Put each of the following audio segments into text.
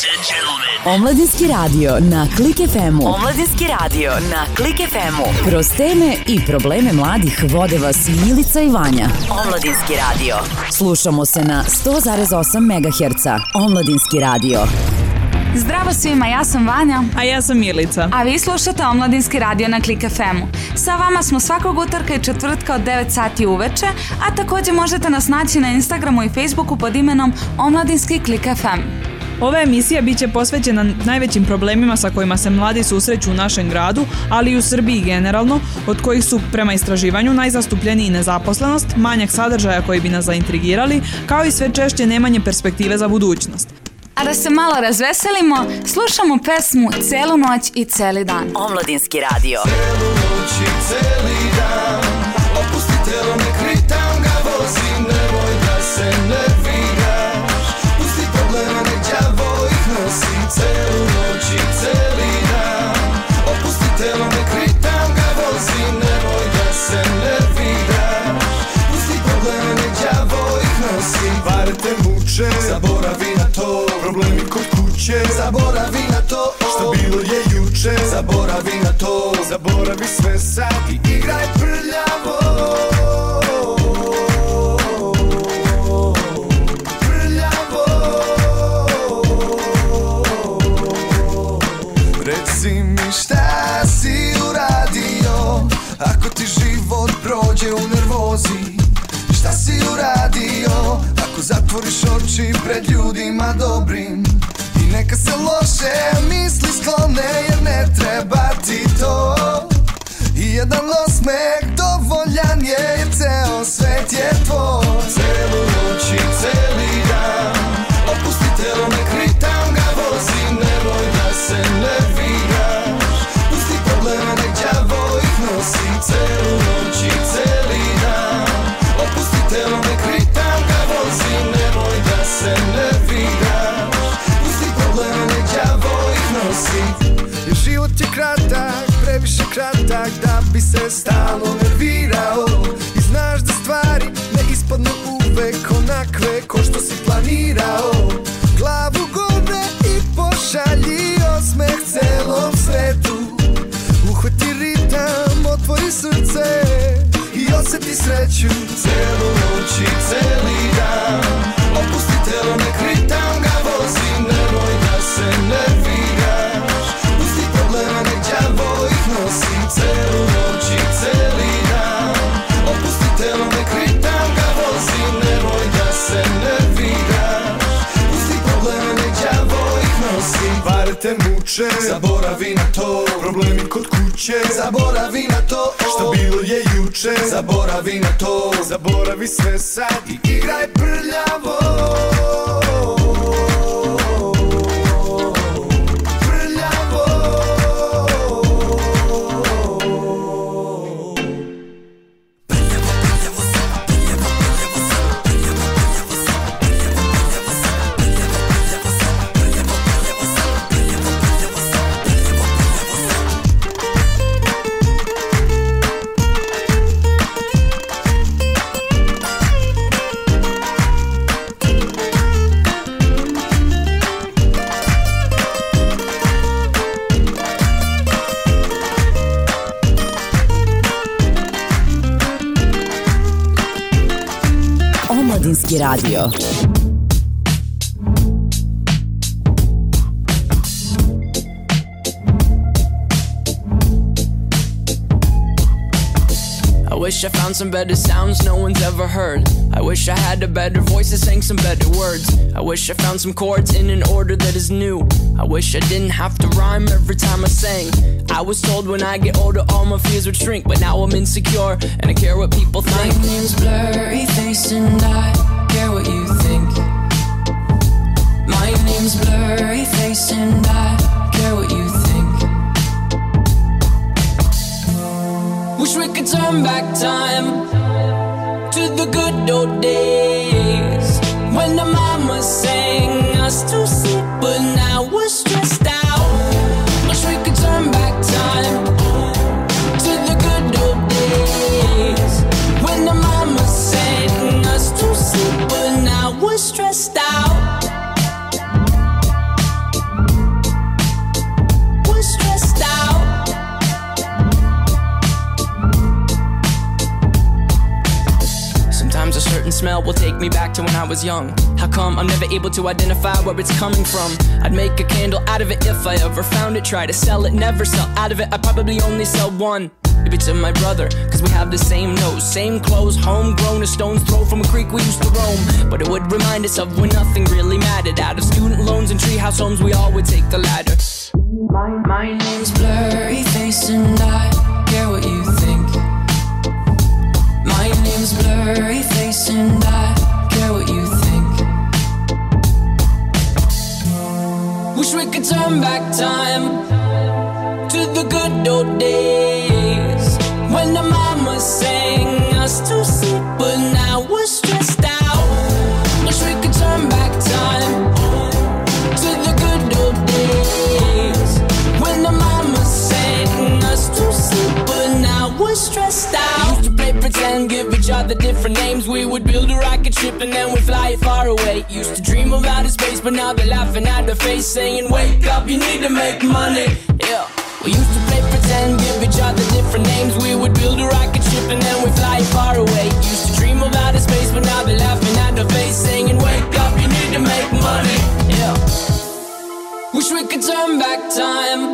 and gentlemen. Omladinski radio na Klik FM-u. Omladinski radio na Klik FM-u. Kroz teme i probleme mladih vode vas Milica i Vanja. Omladinski radio. Slušamo se na 100,8 MHz. Omladinski radio. Zdravo svima, ja sam Vanja. A ja sam Milica. A vi slušate Omladinski radio na Klik FM-u. Sa vama smo svakog utorka i četvrtka od 9 sati uveče, a također možete nas naći na Instagramu i Facebooku pod imenom Omladinski Klik FM. Ova emisija bit će posvećena najvećim problemima sa kojima se mladi susreću u našem gradu, ali i u Srbiji generalno, od kojih su prema istraživanju najzastupljeniji nezaposlenost, manjak sadržaja koji bi nas zaintrigirali, kao i sve češće nemanje perspektive za budućnost. A da se malo razveselimo, slušamo pesmu Celu noć i celi dan. Omladinski radio. Celu noć i celi dan, opusti telo, nek ritam ga vozi, nemoj da se nerviraš, pusti probleme, nek đavo ih nosi. Celu noć i celi dan, opusti telo, nek ritam ga vozi, nemoj da se nerviraš, pusti probleme, nek đavo ih nosi. Pare te muče, zaboravi na to, problemi kod kuće, zaboravi na to, što bilo je juče, zaboravi na to, zaboravi sve sad i igraj prljavo. Prljavo. Reci mi šta si uradio, ako ti život prođe u nervozi. Šta si uradio, ako zatvoriš oči pred ljudima dobrim i neka se loše misli sklone, jer ne treba ti to. I jedan osmeh dovoljan je, jer ceo svet je tvoj. Celu noć i celi dan, opusti telo, nek ritam ga vozi, nemoj da se nerviraš, pusti probleme, nek đavo ih nosi. Celu noć i celi dan, opusti telo, nek ritam ga vozi, nemoj da se nerviraš, pusti probleme, nek đavo ih nosi. Jer život je kratak, previše kratak, da bi se stalno nervirao. I znaš da stvari ne ispadnu uvek onakve ko što si planirao. Glavu gore i pošalji osmeh celom svetu. Uhvati ritam, otvori srce i osjeti sreću. Celu noć i celi dan, opusti telo, nek ritam ga vozi, nemoj da se nerviraš, pusti probleme, nek đavo ih nosi. Celu noć i celi dan, opusti telo, nek ritam ga vozi, nemoj da se nerviraš, pusti probleme, nek đavo ih nosi. Pare te muče, zaboravi na to, problemi kod kuće, zaboravi na to, što bilo je juče, zaboravi na to, zaboravi sve sad i igraj prljavo. Omladinski radio. I wish I found some better sounds no one's ever heard. I wish I had a better voice that sang some better words. I wish I found some chords in an order that is new. I wish I didn't have to rhyme every time I sang. I was told when I get older all my fears would shrink, but now I'm insecure and I care what people think. My name's Blurry Face and I care what you think. My name's Blurry Face and I care what you think. Wish we could turn back time to the good old days when the mama sang us to sleep, but now we're stressed out. Wish we could turn back time to the good old days when the mama sang us to sleep, but now we're stressed out. back to when I was young. How come I'm never able to identify where it's coming from? I'd make a candle out of it if I ever found it. Try to sell it, never sell out of it. I'd probably only sell one. Maybe to my brother, cause we have the same nose, same clothes, homegrown, a stone's throw from a creek we used to roam. But it would remind us of when nothing really mattered. Out of student loans and treehouse homes, we all would take the ladder. My name's Blurry Face and I care what you think. My name's Blurry Face and I care what you think. Wish we could turn back time to the good old days when the mama sang us to sleep, but now we're stressed out. Wish we could turn back time to the good old days when the mama sang us to sleep, but now we're stressed out. Used to play pretend, give each other different names. We would build a rocket ship and then we'd fly it far away. Used to dream of outer space, but now they're laughing at the face, saying, wake up, you need to make money. Yeah. We used to play pretend, give each other different names. We would build a rocket ship and then we'd fly far away. Used to dream of outer space, but now they're laughing at the face, saying, wake up, you need to make money. Yeah. Wish we could turn back time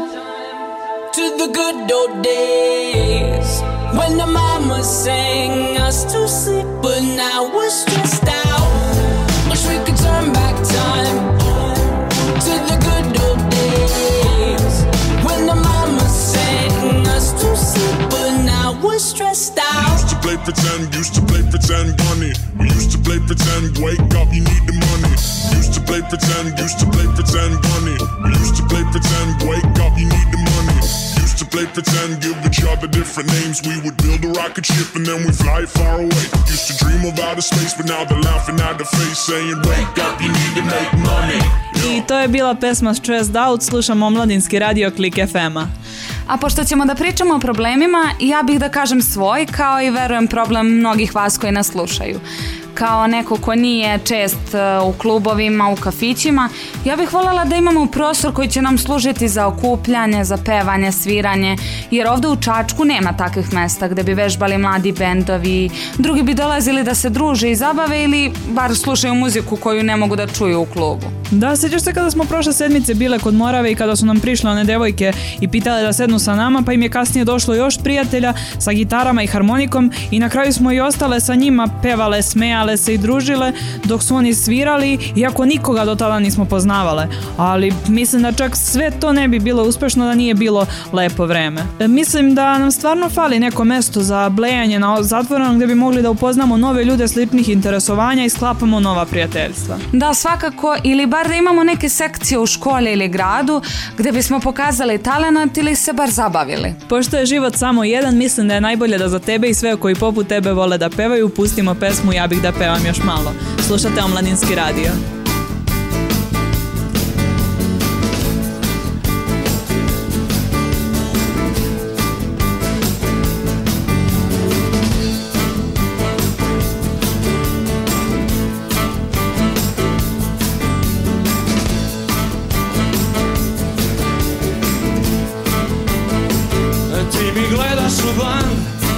to the good old days when the mama sang us to sleep, but now we're stressed out. Wish we could turn back time to the good old days when the mama sang us to sleep, but now we're stressed out. Used to play pretend, bunny. We used to play pretend, wake up, you need the money. Used to play pretend, bunny. We used to play pretend, wake up, you need the money. Used to play pretend, give each other different names. We would build a rocket ship and then we fly far away. Used to dream of outer space, but now they're laughing at the face, saying, wake up, you need to make money. I to je bila pesma Stressed Out, slušamo Omladinski radio Klik FM-a. A pošto ćemo da pričamo o problemima, ja bih da kažem svoj, kao i verujem problem mnogih vas koji nas slušaju. Kao neko ko nije čest u klubovima, u kafićima, ja bih voljela da imamo prostor koji će nam služiti za okupljanje, za pevanje, sviranje, jer ovde u Čačku nema takvih mesta gde bi vežbali mladi bendovi, drugi bi dolazili da se druže i zabave ili bar slušaju muziku koju ne mogu da čuju u klubu. Da, sjećaš se kada smo prošle sedmice bile kod Morave i kada su nam prišle one devojke i pitale da sednu sa nama, pa im je kasnije došlo još prijatelja sa gitarama i harmonikom i na kraju smo i ostale sa njima, pevale, smejale se i družile dok su oni svirali, iako nikoga do tada nismo poznavale. Ali mislim da čak sve to ne bi bilo uspešno da nije bilo lepo vreme. Mislim da nam stvarno fali neko mesto za blejanje na zatvorenom gde bi mogli da upoznamo nove ljude sličnih interesovanja i sklapamo nova prijateljstva. Da, svakako, ili bar da imamo neke sekcije u školi ili gradu gde bismo pokazali talenat ili se bar zabavili. Pošto je život samo jedan, mislim da je najbolje da za tebe i sve koji poput tebe vole da pevaju pustimo pesmu Ja bih da pevam još malo. Slušate Omladinski radio. Ti mi gledaš u dlan,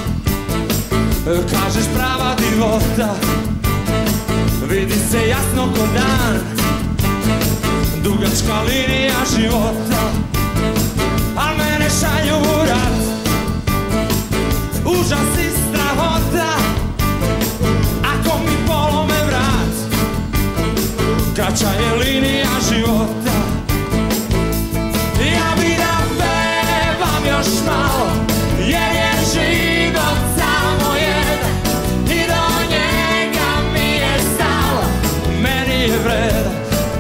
kažeš prava divota, vidi se jasno ko dan, dugačka linija života, al mene šalju u rat, užas i strahota, ako mi polome vrat, kraća je linija života. Ja bi da pevam još malo, jer je život samo jedan i do njega mi je stalo, meni je vredan.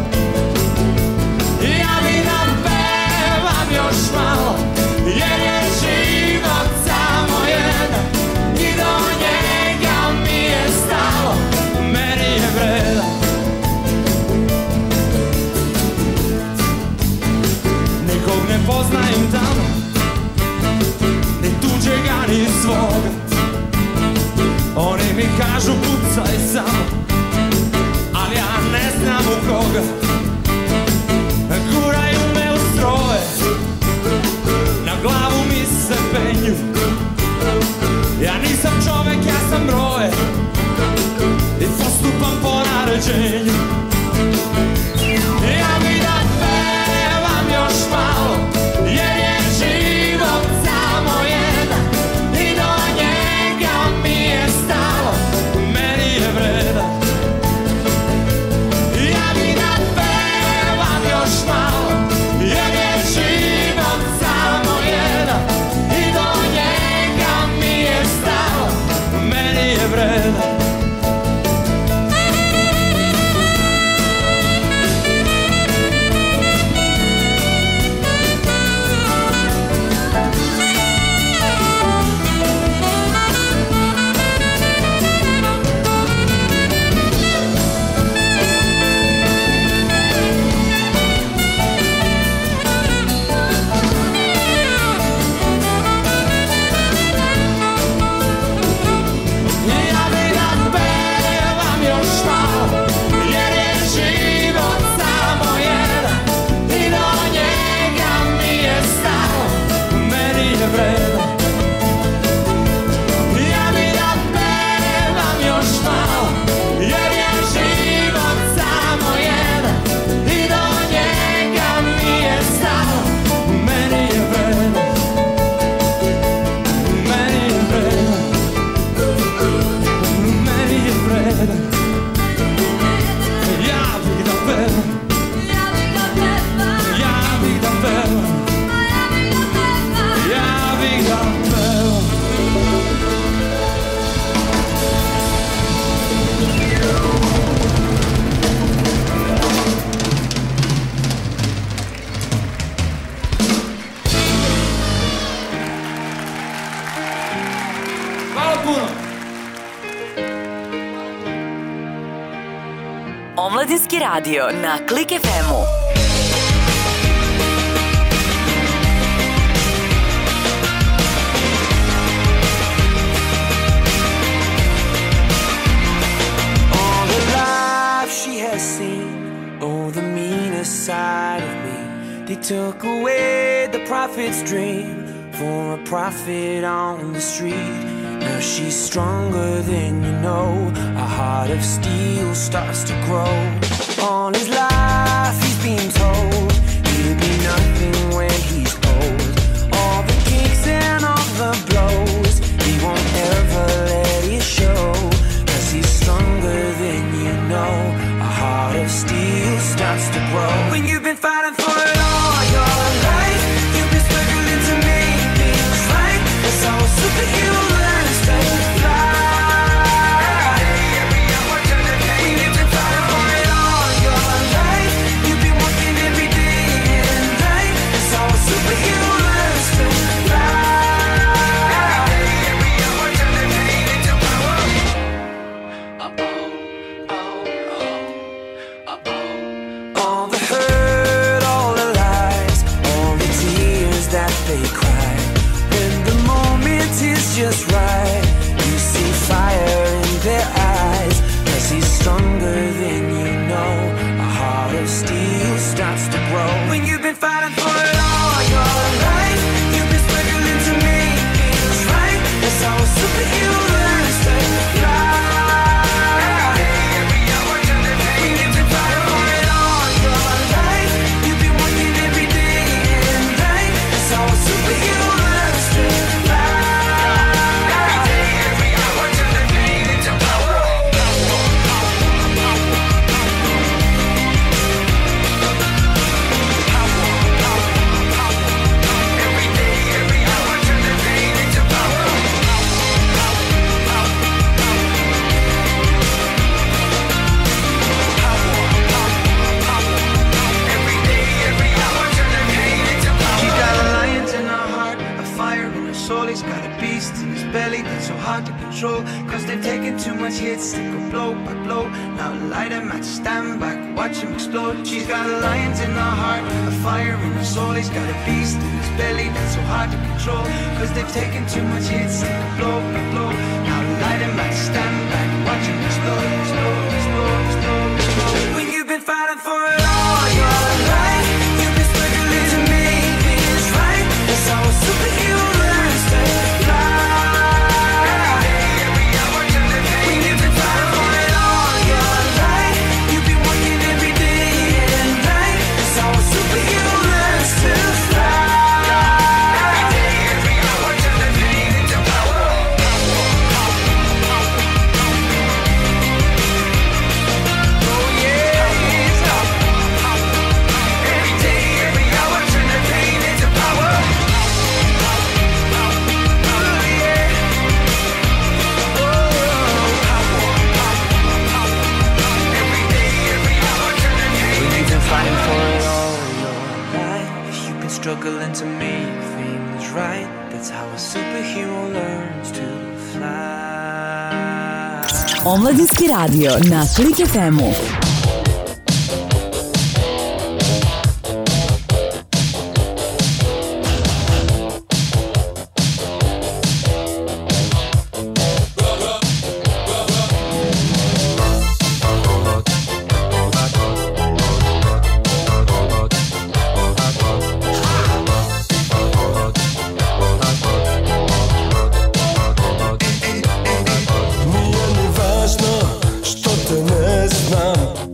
Ja bi da pevam još malo, jer je život samo jedan i do njega mi je stalo, meni je vredan. Nikog ne poznajem tamo, ni tuđega ni svoga, oni mi kažu pucaj samo, ali ja ne znam u koga. Guraju me u stroje, na glavu mi se penju, ja nisam čovek, ja sam broje i postupam po Omladinski radio na Klik FM-u. All the life she has seen, oh, the meanest side of me. They took away the prophet's dream for a prophet on the street. Now she's stronger than you know. A heart of steel starts to grow. All his life he's been told he'll be nothing when he's old. All the kicks and all the blows, he won't ever let it show. 'Cause he's stronger than you know. A heart of steel starts to grow. When you've been fighting for it all your life, you've been struggling to make things right. That's how a superhero learns to fly. When you've been fighting for it all your life, you've been working every day and night. That's how a superhero learns to fly. All the hurt, all the lies, all the tears that they cry. When the moment is just right, you see fire in their eyes. 'Cause he's stronger than you know. A heart of steel starts to grow. When you've been fighting for it all your life, you've been struggling to make things right. That's how a superhero learns to fly. When you've been fighting for it all your life, you've been working every day and night. That's how a superhero learns to fly. Every hour turn the pain into power. Every day, every hour turn the pain into power. Every day, every hour turn the pain into power. She's got a lion in her heart, a fire in her soul. He's got a beast in his belly that's so hard to control. 'Cause they've taken too much hits, they go blow by blow. Now light him match, stand back, watch him explode. She's got a lion in her heart, a fire in her soul. He's got a beast in his belly that's so hard to control. 'Cause they've taken too much hits, they go blow by blow. Now light him match, stand back, watch him explode, explode, explode, explode, explode. When you've been fighting for it all your life, you've been struggling to make things right. That's how a superhero learns to fly. When you've been fighting for it all your life, you've been working every day and night. That's how a superhero learns to fly. Every hour turn the pain into power. Oh yeah. Every day, every hour turn the pain into power. Oh yeah. Every day, every hour turn the pain You've into been fighting power. for it all your life. You've been struggling to make things right. That's how a superhero learns to fly. Omladinski radio na Klik FM-u. Nije mi važno što te ne znam.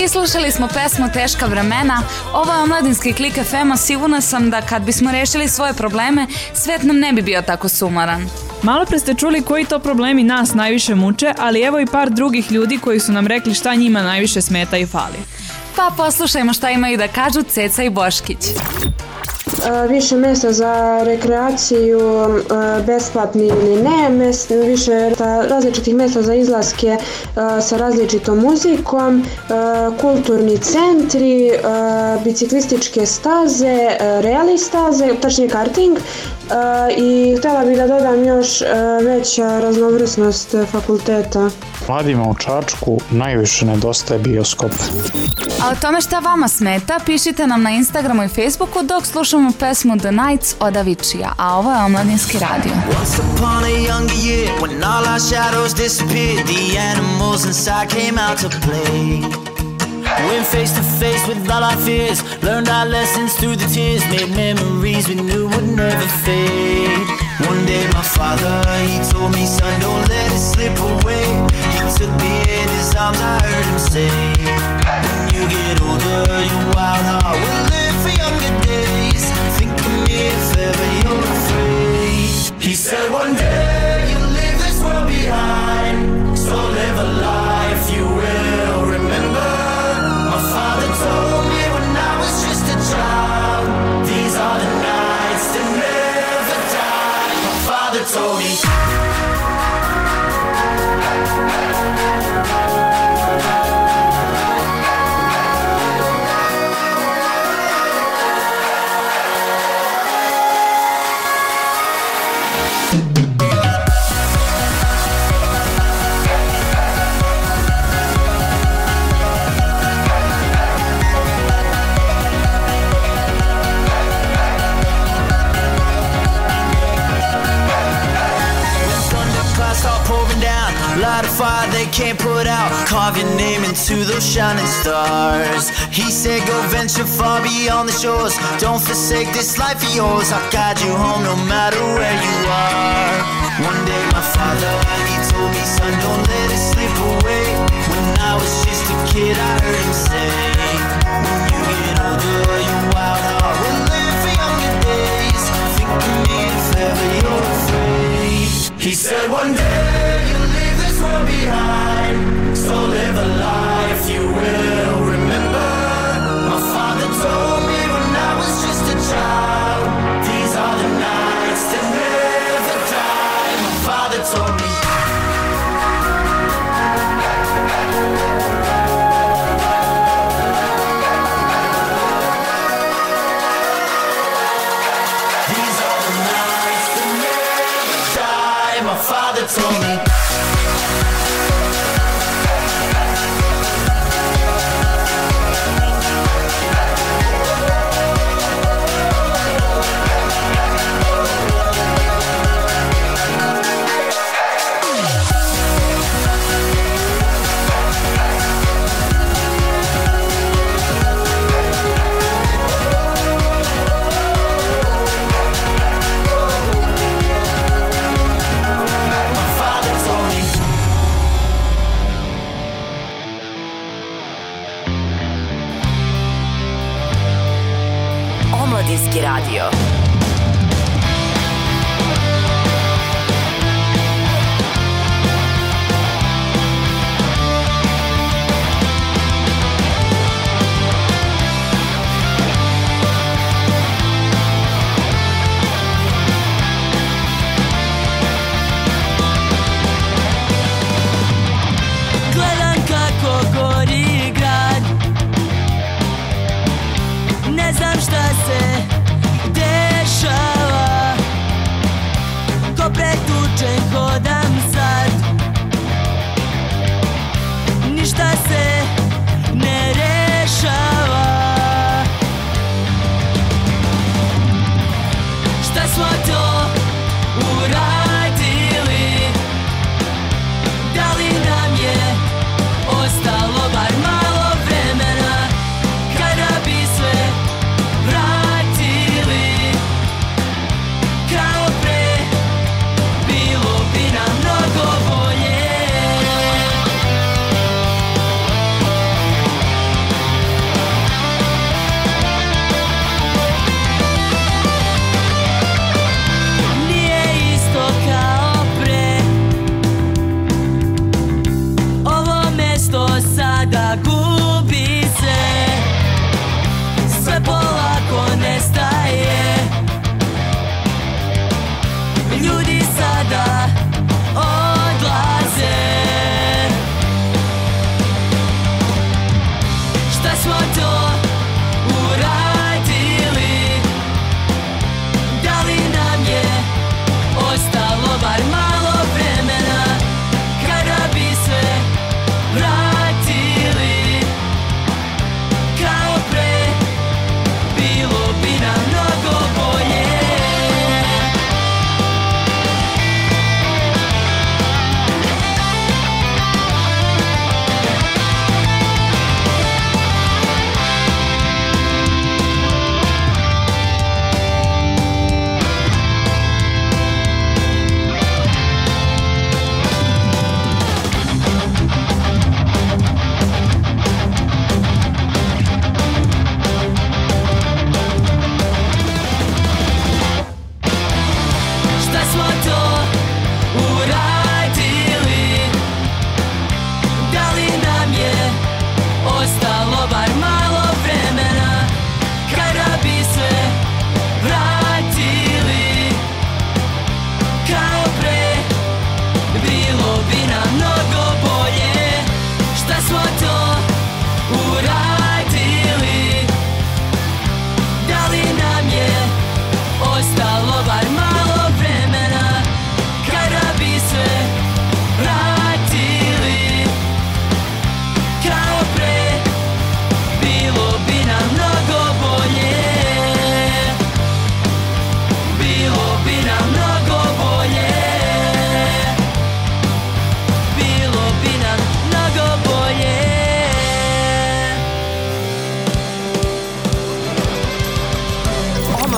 slušali smo pesmu Teška vremena. Ovo je omladinski Klik FM-a. Sigurna sam da kad bismo rešili svoje probleme, svet nam ne bi bio tako sumaran. Malo pre ste čuli koji to problemi nas najviše muče, ali evo i par drugih ljudi koji su nam rekli šta njima najviše smeta i fali. Pa poslušajmo šta imaju da kažu Ceca i Boškić. Više mjesta za rekreaciju, besplatni ili ne, više različitih mjesta za izlaske sa različitom muzikom, kulturni centri, biciklističke staze, rally staze, tačnije karting, i htjela bih da dodam još veća raznovrsnost fakulteta. Mladima u Čačku najviše nedostaje bioskop. A o tome šta vama smeta, pišite nam na Instagramu i Facebooku dok slušamo pesmu The Nights od Avicija, a ovo je Omladinski radio. Once upon a younger year, when all our shadows disappeared, the animals inside came out to play. Went face to face with all our fears, learned our lessons through the tears, made memories we knew would never fade. One day my father, he told me, son, don't let it slip away. He took me in his arms, I heard him say, when you get older, your wild heart will live for younger days. Think of me if ever you're afraid. He said one day you'll leave this world behind, so live a life you will remember. Father told me when I was just a child, these are the nights that never die. My father told me. Light a fire they can't put out, carve your name into those shining stars. He said go venture far beyond the shores, don't forsake this life of yours. I'll guide you home no matter where you are. One day my father, he told me, son, don't let it slip away. When I was just a kid I heard him say, when you get older your wild heart will live for younger days. Think of me if ever you're afraid. He said one day you'll leave this world behind, so live a life you will remember. My father told me when I was just a child, these are the nights that never die. My father told me. These are the nights that never die. My father told me. Omladinski radio. Gledam kako gori grad, ne znam šta se dešava, ko pretučen hodam sad, ništa se ne rešava. Šta smo to uradili, da li nam je ostalo bar malo vremena, kada bi sve vratili kao pre, bilo bi nam mnogo bolje.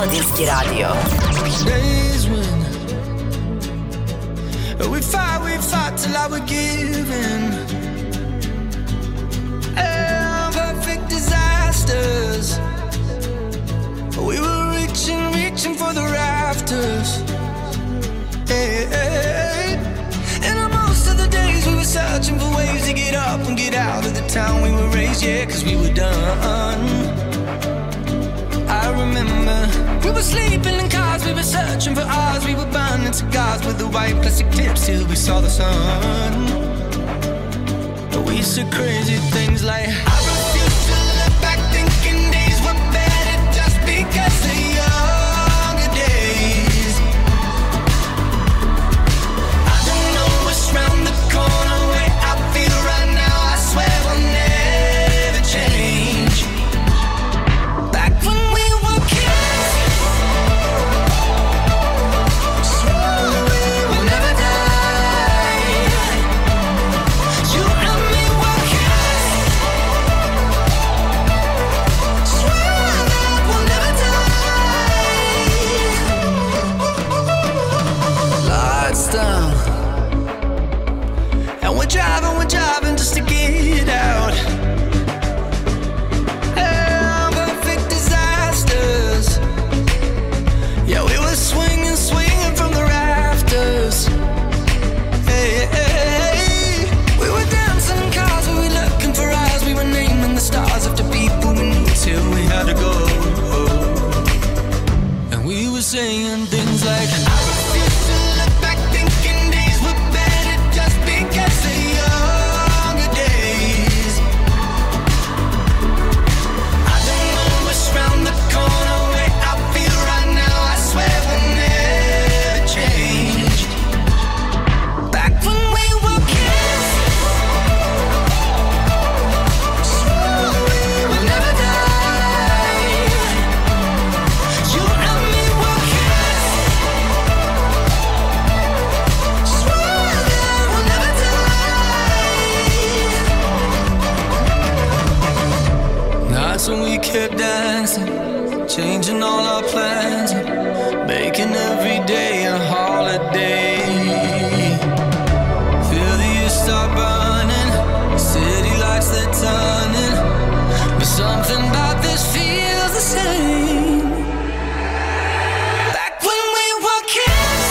Omladinski radio. Days when we fought till I was given. Perfect disasters. We were reaching for the rafters. Hey, hey. And most of the days we were searching for ways to get up and get out of the town we were raised, yeah, 'cause we were done. I remember we were sleeping in cars, we were searching for ours, we were burning cigars with the white plastic tips till we saw the sun. We said crazy things like, I refuse to look back thinking days were better just because of younger days. I don't know what's round the corner, way I feel right now, I swear will never change. Back when we were kids, swore we will never die. You and me were kids, swore that we'll never die. Lights down, and we're driving just to get out. Perfect disasters. Yeah, we were swinging from the rafters. Hey, hey, hey. We were dancing in cars, we were looking for eyes, we were naming the stars after people we knew till we had to go. And we were saying things like, I refuse to look back thinking days were better just because of younger days. I don't know what's round the corner, way I feel right now, I swear will never change. Back when we were kids, swore we will never die. You and me were kids, swore that we'll never die. Nights when we kept dancing, changing all our plans, making every day a holiday. Feel the years start burning, city lights they're turning, but something about this feels the same. Back when we were kids,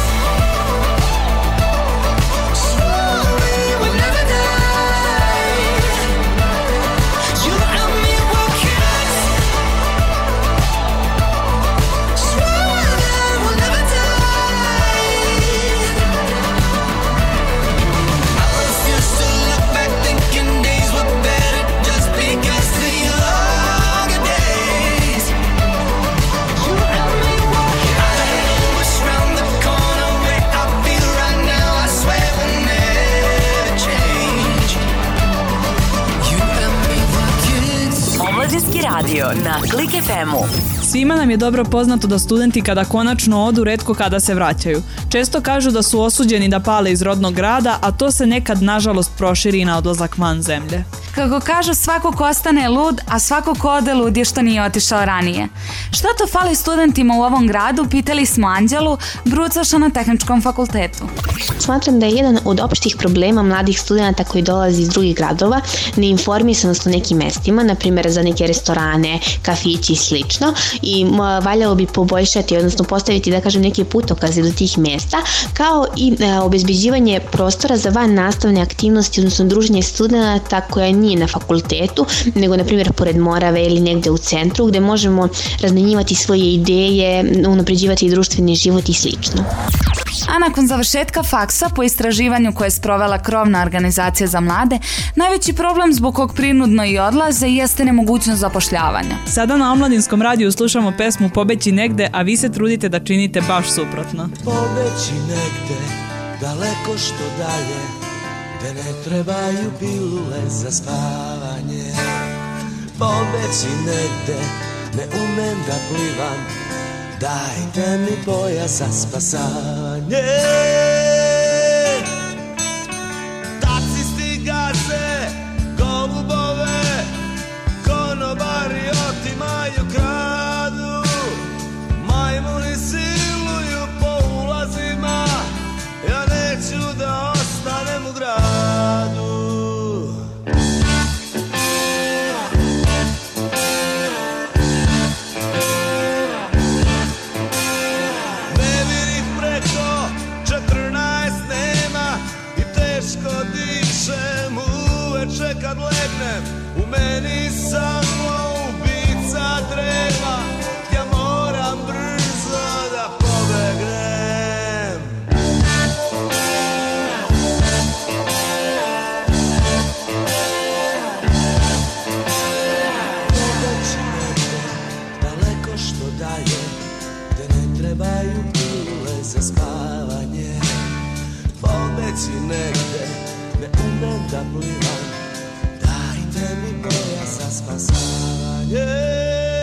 swore we would never die. You and me were kids, swore that we'll never die. I refuse to look back thinking days were better just because of younger days. You and me were kids. I don't know what's round the corner, way I feel right now, I swear will never change. You and me were kids. Omladinski radio na Klik FM-u. Svima nam je dobro poznato da studenti kada konačno odu retko kada se vraćaju. Često kažu da su osuđeni da pale iz rodnog grada, a to se nekad nažalost proširi i na odlazak van zemlje. Kako kažu, svako ko ostane lud, a svako ko ode lud je što nije otišao ranije. Šta to fali studentima u ovom gradu, pitali smo Anđelu, brucaša na Tehničkom fakultetu. Smatram da je jedan od opštih problema mladih studenta koji dolazi iz drugih gradova neinformisanost u nekim mestima, na primjer za neke restorane, kafići i slično, i valjalo bi poboljšati, odnosno postaviti, da kažem, neke putokaze do tih mesta, kao i obezbeđivanje prostora za van nastavne aktivnosti, odnosno druženje studenta koja nije na fakultetu, nego na primjer pored Morave ili negde u centru, gde možemo razmenjivati svoje ideje, unapređivati društveni život i slično. A nakon završetka faksa, po istraživanju koje je sprovela krovna organizacija za mlade, najveći problem zbog kog prinudno i odlaze jeste nemogućnost zapošljavanja. Sada na Omladinskom radiju slušamo pesmu Pobeći negde, a vi se trudite da činite baš suprotno. Pobeći negde, daleko što dalje, gde ne trebaju pilule za spavanje. Pobeći negde, ne umem da plivam, dajte mi pojas za spasavanje. Taksisti gaze, golubove, konobari otimaju, kradu. dalje, gde ne trebaju pilule za spavanje. Pobeci negde, ne umem da plivam, dajte mi pojas za spasavanje.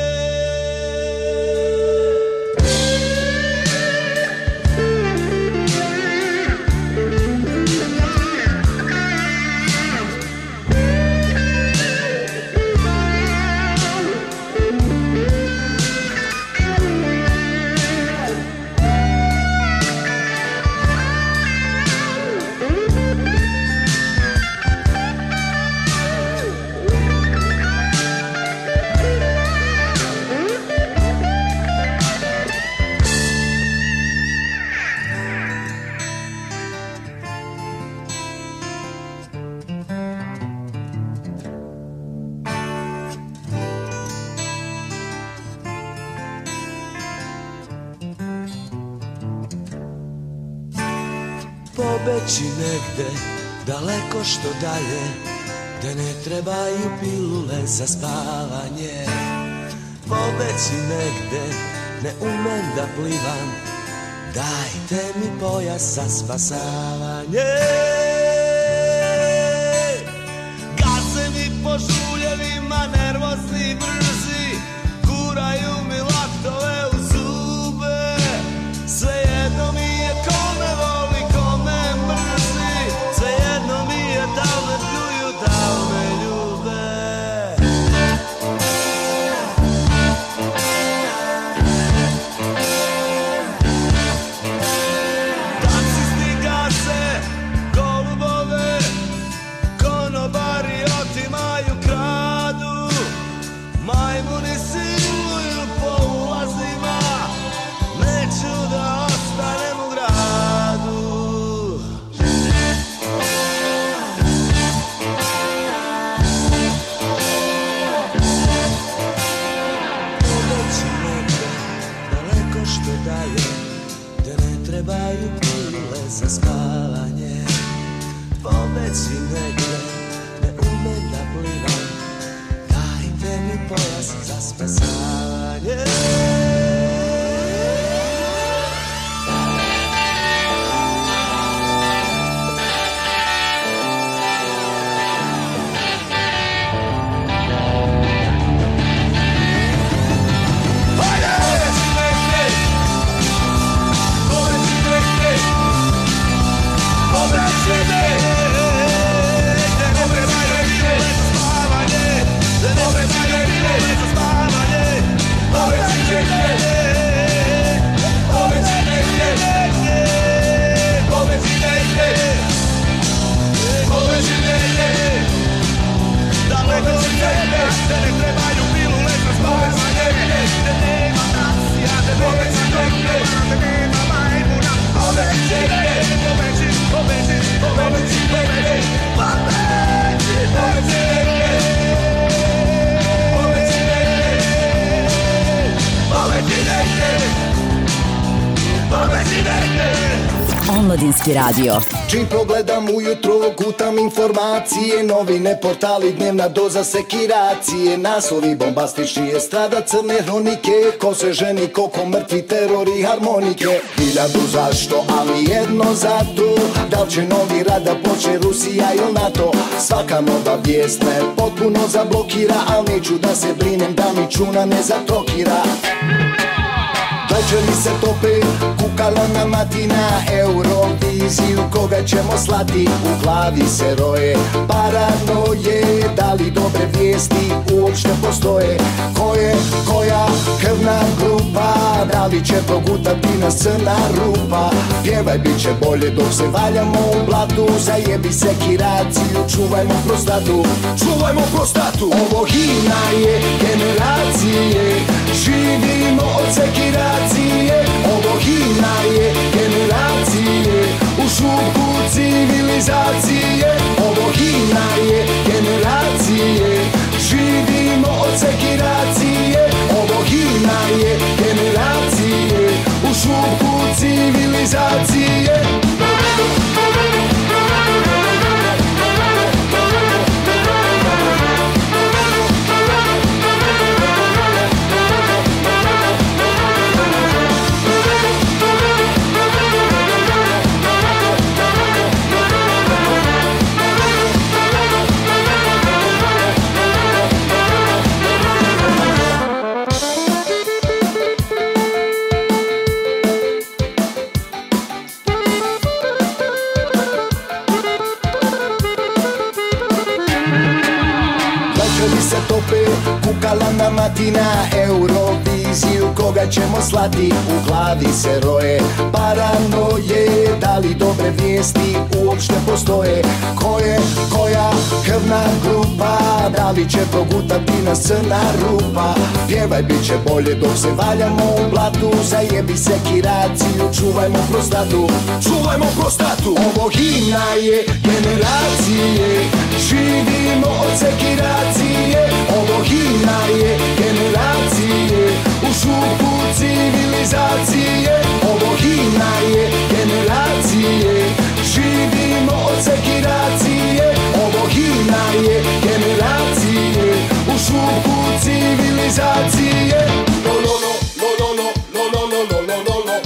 Pobeći negde, daleko što dalje, gde ne trebaju pilule za spavanje. Pobeći negde, ne umem da plivam, dajte mi pojas za spasavanje. Gaze mi po žuljevima, nervozni brzi, guraju mi laktove u zube. Svejedno mi je kome voli, kome mrzi, svejedno mi je da me pljuju, da me ljube. Taksisti gase golubove, konobari otimaju, kradu, majmuni siluju po ulazima, neću da ostanem u gradu. Pobeći negde, daleko što dalje, gde ne trebaju pilule za spavanje. Pobeći negde, ne umem da plivam, dajte mi pojas za spasavanje. Omladinski radio. Čim progledam ujutro, gutam informacije, novine, portali, dnevna doza sekiracije, naslovi bombastični, estrada, crne hronike, ko se ženi, koliko mrtvi, teror i harmonike. Hiljadu zašto, ali jedno zato, da li će novi rat da počne Rusija ili NATO. Svaka nova vijest me potpuno zablokira, ali neću da se brinem da mi čuna ne zatrokira. Večeri se tope, kukala na matina, Euroviziju koga ćemo slati, u glavi se roje paranoje, da li dobre vijesti uopšte postoje, ko je koja krvna grupa, da li će progutati nas crna rupa, pjevaj bit će bolje dok se valjamo u blatu, zajebi sekiraciju, čuvajmo prostatu, čuvajmo prostatu. Ovo himna je generacije, živimo od sekiracije. Ovo himna je generacije, u šupu civilizacije. Ovo himna je generacije, živimo od sekiracije. Ovo himna je generacije, u šupu civilizacije. mati na Euroviziju, koga ćemo slati, u glavi se roje paranoje, da li dobre vijesti uopšte postoje, ko je koja krvna grupa, da li će progutati nas crna rupa, pjevaj bit će bolje dok se valjamo u blatu, zajebi sekiraciju, čuvajmo prostatu, čuvajmo prostatu. Ovo himna je generacije, živimo od sekiracije, ovo himna je generacije, u šupu civilizacije, ovo himna je generacije, živimo od sekiracije, ovo himna je generacije, u šupu civilizacije. No, no, no, no, no, no, no, no, no, no, no, no.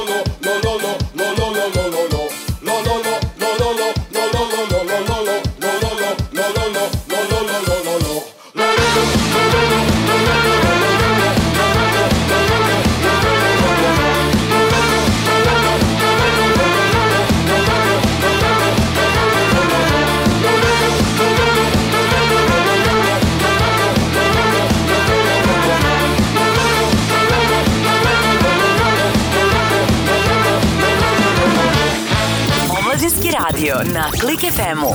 Radio na Klik FM-u.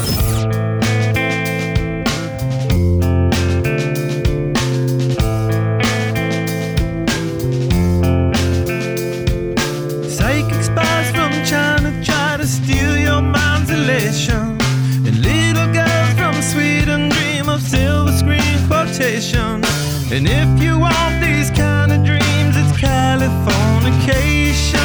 Psychic spies from China try to steal your mind's elation, and little girls from Sweden dream of silver screen quotation. And if you want these kind of dreams, it's Californication.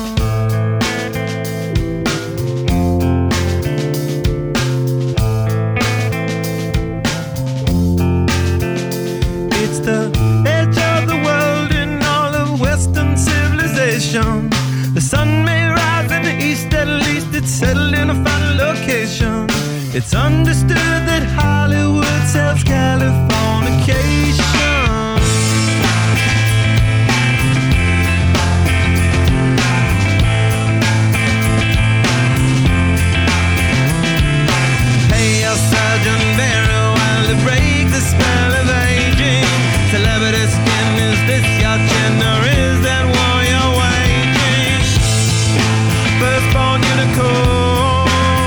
The sun may rise in the east, at least it's settled in a final location. It's understood that Hollywood sells Californication. Pay your surgeon very well to break the spell of aging. Celebrity skin, is this your gender? Is that war you're waging? Firstborn unicorn,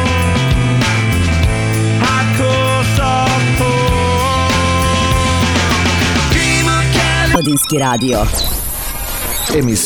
hardcore, softcore. Dream of Cali. Omladinski radio.